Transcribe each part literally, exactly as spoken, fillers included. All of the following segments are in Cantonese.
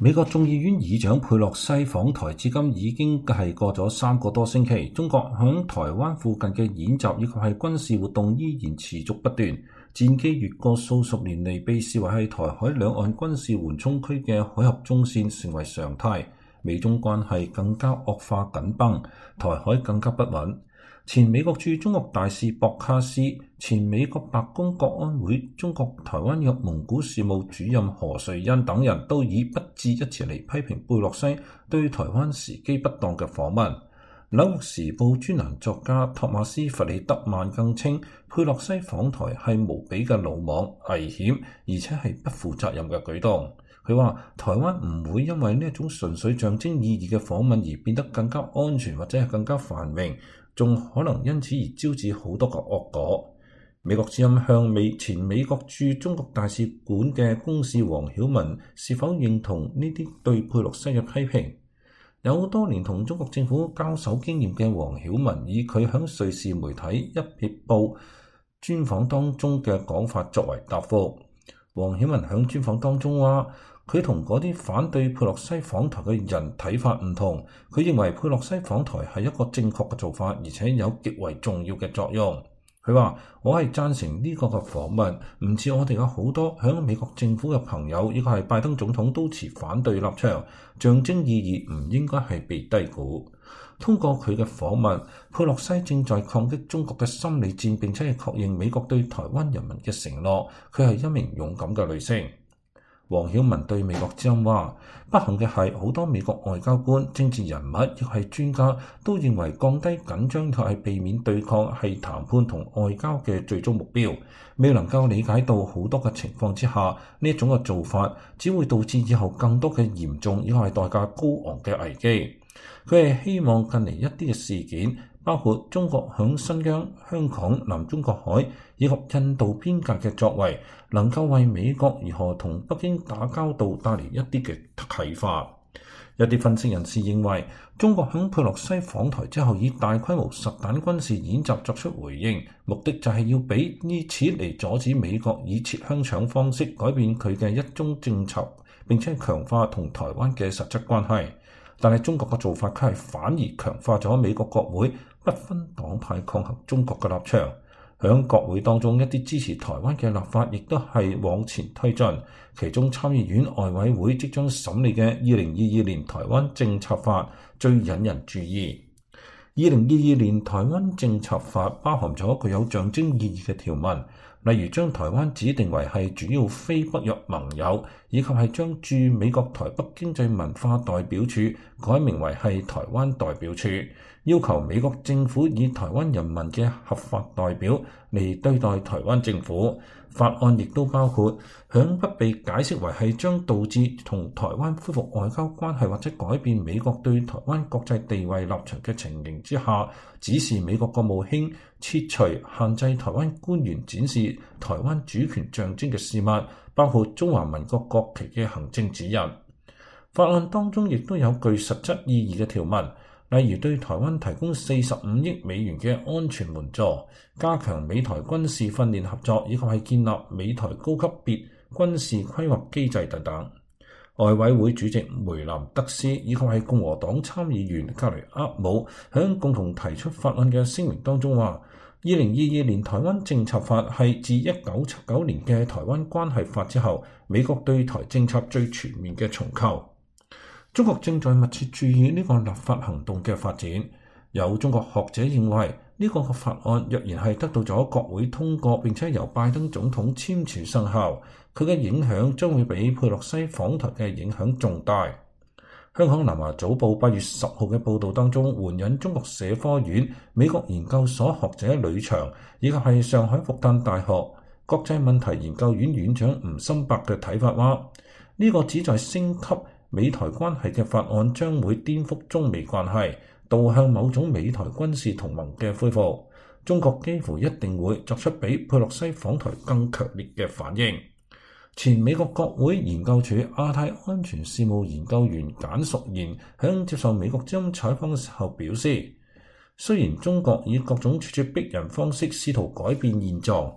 美國眾議院議長佩洛西訪台至今已經係過咗三個多星期，中國響台灣附近嘅演習以及係軍事活動依然持續不斷，戰機越過數十年嚟被視為係台海兩岸軍事緩衝區嘅海峽中線成為常態，美中關係更加惡化緊繃，台海更加不穩。前美國駐中國大使博卡斯、前美國白宮國安會中國台灣及蒙古事務主任何瑞恩等人都以不致一詞嚟批評佩洛西對台灣時機不當嘅訪問。紐約時報專欄作家托馬斯弗里德曼更稱佩洛西訪台係無比嘅魯莽、危險，而且係不負責任嘅舉動。佢話台灣唔會因為呢一種純粹象徵意義嘅訪問而變得更加安全或者係更加繁榮，仲可能因此而招致好多個惡果。美國之音向美前美國駐中國大使館嘅公使黃曉文是否認同呢啲對佩洛西嘅批評？有多年同中國政府交手經驗嘅黃曉文以佢響瑞士媒體一撇報專訪當中嘅講法作為答覆。黃曉文響專訪當中話，佢同嗰啲反對佩洛西訪台嘅人睇法唔同，佢認為佩洛西訪台係一個正確嘅做法，而且有極為重要嘅作用。佢話：我係贊成呢個嘅訪問，唔似我哋有好多響美國政府嘅朋友，亦係拜登總統都持反對立場，象徵意義唔應該係被低估。通過佢嘅訪問，佩洛西正在抗擊中國嘅心理戰，並且係確認美國對台灣人民嘅承諾。佢係一名勇敢嘅女性。黃曉文對美國之音話：不幸嘅係，好多美國外交官、政治人物亦係專家都認為降低緊張同係避免對抗係談判同外交嘅最終目標，未能夠理解到好多嘅情況之下，呢一種嘅做法只會導致以後更多嘅嚴重以及係代價高昂嘅危機。佢係希望近嚟一啲嘅事件，包括中國響新疆、香港、南中國海以及印度邊界嘅作為，能夠為美國如何同北京打交道帶嚟一啲嘅啟發。一啲分析人士認為，中國響佩洛西訪台之後，以大規模實彈軍事演習作出回應，目的就係要俾呢次嚟阻止美國以切香腸方式改變佢嘅一中政策，並且強化同台灣嘅實質關係。但係中國嘅做法卻係反而強化咗美國國會不分黨派抗衡中國嘅立場。響國會當中，一啲支持台灣嘅立法亦都係往前推進。其中參議院外委會即將審理嘅二零二二年台灣政策法最引人注意。二零二二年台灣政策法包含咗具有象徵意義嘅條文，例如將台灣指定為係主要非北約盟友，以及係將駐美國台北經濟文化代表處改名為係台灣代表處，要求美國政府以台灣人民嘅合法代表嚟對待台灣政府。法案亦都包括響不被解釋為係將導致同台灣恢復外交關係或者改變美國對台灣國際地位立場嘅情形之下，指示美國國務卿撤除限制台灣官員展示台灣主權象徵嘅事物，包括中華民國國旗嘅行政指引。法案當中亦都有具實質意義嘅條文，例如對台灣提供四十五億美元嘅安全援助，加強美台軍事訓練合作，以及係建立美台高級別軍事規劃機制等等。外委會主席梅南德斯以及係共和黨參議員格雷厄姆響共同提出法案嘅聲明當中話，二零二二年台灣政策法係自一九七九年嘅台灣關係法之後，美國對台政策最全面嘅重構。中國正在密切注意呢個立法行動嘅發展。有中國學者認為，呢個法案若然係得到咗國會通過，並且由拜登總統簽署生效，佢嘅影響將會比佩洛西訪台嘅影響重大。香港南華早報八月十號嘅報導當中，援引中國社科院美國研究所學者呂祥，以及係上海復旦大學國際問題研究院院長吳心伯嘅睇法話，呢、這個旨在升級美台關係嘅法案將會顛覆中美關係，導向某種美台軍事同盟嘅恢復。中國幾乎一定會作出比佩洛西訪台更強烈嘅反應。前美國國會研究處亞太安全事務研究員簡淑賢喺接受美國之音採訪嘅時候表示，雖然中國以各種咄咄逼人方式試圖改變現狀，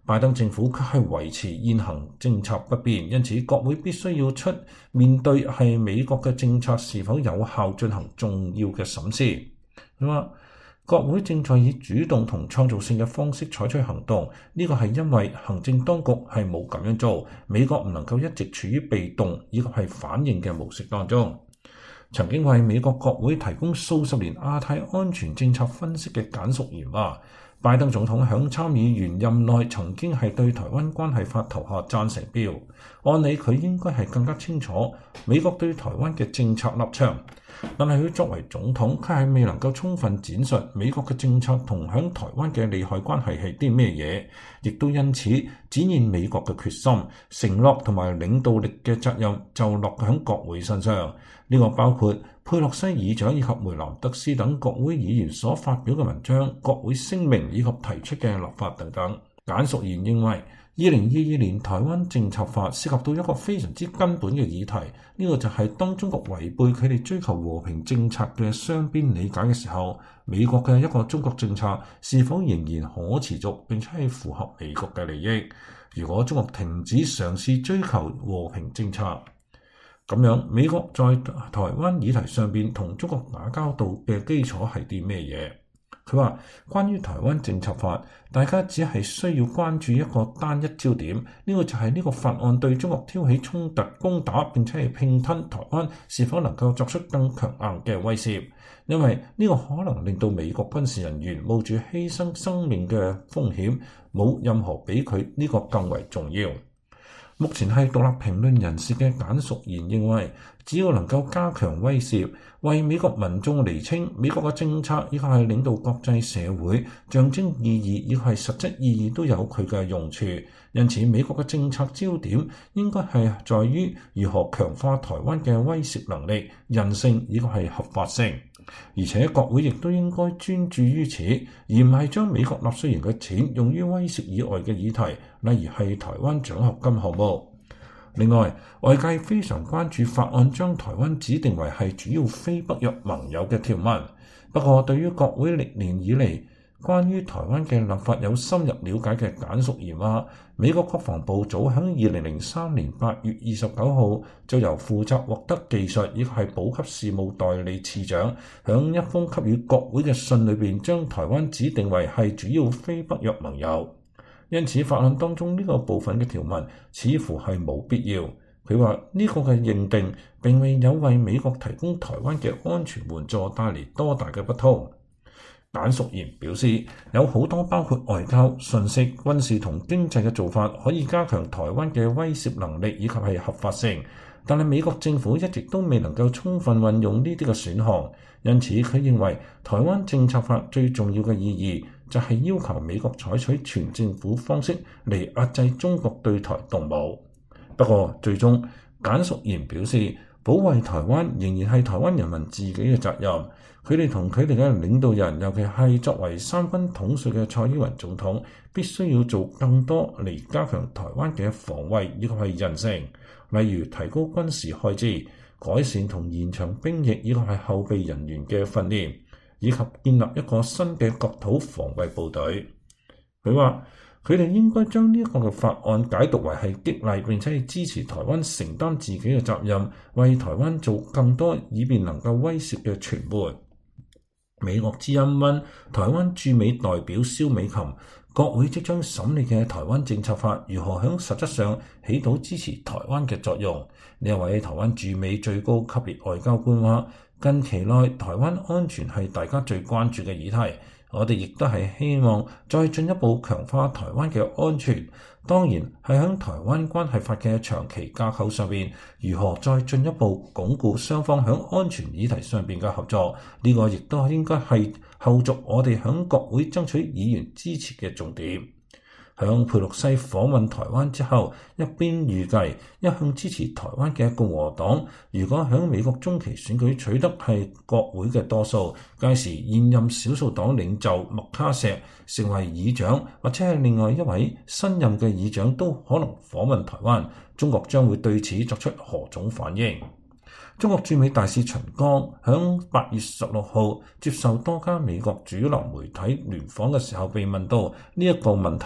拜登政府卻係維持現行政策不變，因此國會必須要出面對係美國嘅政策是否有效進行重要嘅審視。佢話國會正在以主動同創造性嘅方式採取行動，呢個係因為行政當局係冇咁樣做，美國唔能夠一直處於被動以及係反應嘅模式當中。曾經為美國國會提供數十年亞太安全政策分析嘅簡淑賢話，拜登總統響參議員任內曾經係對台灣關係法投下贊成票，按理佢應該係更加清楚美國對台灣嘅政策立場，但係佢作為總統，佢係未能夠充分展述美國嘅政策同響台灣嘅利害關係係啲咩嘢，亦都因此展現美國嘅決心、承諾同埋領導力嘅責任就落響國會身上。呢個包括佩洛西議長以及梅南德斯等國會議員所發表嘅文章、國會聲明以及提出嘅立法等等。簡淑賢認為，二零二二年台灣政策法涉及到一個非常之根本嘅議題，呢個就係當中國違背佢哋追求和平政策嘅雙邊理解嘅時候，美國嘅一個中國政策是否仍然可持續並且係符合美國嘅利益？如果中國停止嘗試追求和平政策，咁樣美國在台灣議題上邊同中國打交道嘅基礎係啲咩嘢？佢話關於台灣政策法，大家只係需要關注一個單一焦點，呢個就係呢個法案對中國挑起衝突、攻打並且係併吞台灣是否能夠作出更強硬嘅威懾，因為呢個可能令到美國軍事人員冒住犧牲生命嘅風險，冇任何比佢呢個更為重要。目前係獨立評論人士嘅簡淑賢認為，只要能夠加強威懾，為美國民眾釐清美國嘅政策，以及係領導國際社會，象徵意義以及係實質意義都有佢嘅用處。因此，美國嘅政策焦點應該係在於如何強化台灣嘅威懾能力、韌性以及係合法性。而且國會亦都應該專注於此，而唔係將美國納稅人嘅錢用於威懾以外嘅議題，例如係台灣獎學金項目。另外，外界非常關注法案將台灣指定為係主要非北約盟友嘅條文。不過，對於國會歷年以嚟關於台灣嘅立法有深入了解嘅簡淑賢話，美國國防部早喺二零零三年八月二十九號就由負責獲得技術以及係補給事務代理次長，響一封給予國會嘅信裏邊，將台灣指定為係主要非北約盟友。因此，法案當中呢個部分嘅條文似乎係冇必要。佢話呢個嘅認定並未有為美國提供台灣嘅安全援助帶嚟多大嘅不通。簡淑賢表示，有好多包括外交、信息、軍事同經濟嘅做法，可以加強台灣嘅威懾能力以及係合法性。但係美國政府一直都未能夠充分運用呢啲嘅選項，因此佢認為台灣政策法最重要嘅意義就係要求美國採取全政府方式嚟壓制中國對台動武。不過最終簡淑賢表示，保衛台灣仍然係台灣人民自己嘅責任。佢哋同佢哋嘅領導人，尤其係作為三軍統帥嘅蔡英文總統，必須要做更多嚟加強台灣嘅防衛以及係韌性，例如提高軍事開支、改善同延長兵役以及係後備人員嘅訓練，以及建立一個新嘅國土防衛部隊。佢話佢哋應該將呢一個嘅法案解讀為係激勵並且係支持台灣承擔自己嘅責任，為台灣做更多以便能夠威懾嘅傳媒。美國之音問台灣駐美代表蕭美琴，國會即將審理嘅台灣政策法如何喺實質上起到支持台灣嘅作用？呢一位台灣駐美最高級別外交官話，近期內台灣安全係大家最關注嘅議題，我哋亦都係希望再進一步強化台灣嘅安全。當然係喺台灣關係法嘅長期架構上邊，如何再進一步鞏固雙方喺安全議題上邊嘅合作，呢個亦都應該係後續我哋喺國會爭取議員支持嘅重點。響佩洛西訪問台灣之後，一邊預計一向支持台灣嘅共和黨，如果響美國中期選舉取得係國會嘅多數，屆時現任少數黨領袖麥卡錫成為議長，或者係另外一位新任嘅議長都可能訪問台灣，中國將會對此作出何種反應？中國駐美大使秦剛響八月十六號接受多家美國主流媒體聯訪嘅時候，被問到呢一個問題。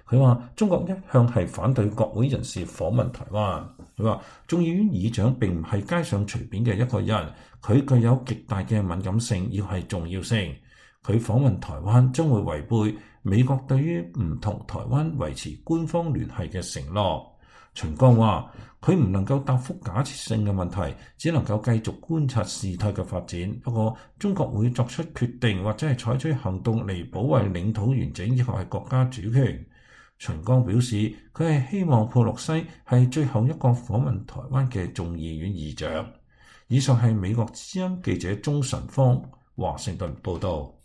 佢話中國一向係反對國會人士訪問台灣。佢話眾議院議長並唔係街上隨便嘅一個人，佢具有極大嘅敏感性，要係重要性。佢訪問台灣將會違背美國對於唔同台灣維持官方聯繫嘅承諾。秦剛話：佢唔能夠答覆假設性嘅問題，只能夠繼續觀察事態嘅發展。不過，中國會作出決定或者係採取行動嚟保衛領土完整以及係國家主權。秦剛表示，佢係希望佩洛西係最後一個訪問台灣嘅眾議院議長。以上係美國之音記者鍾晨芳華盛頓報導。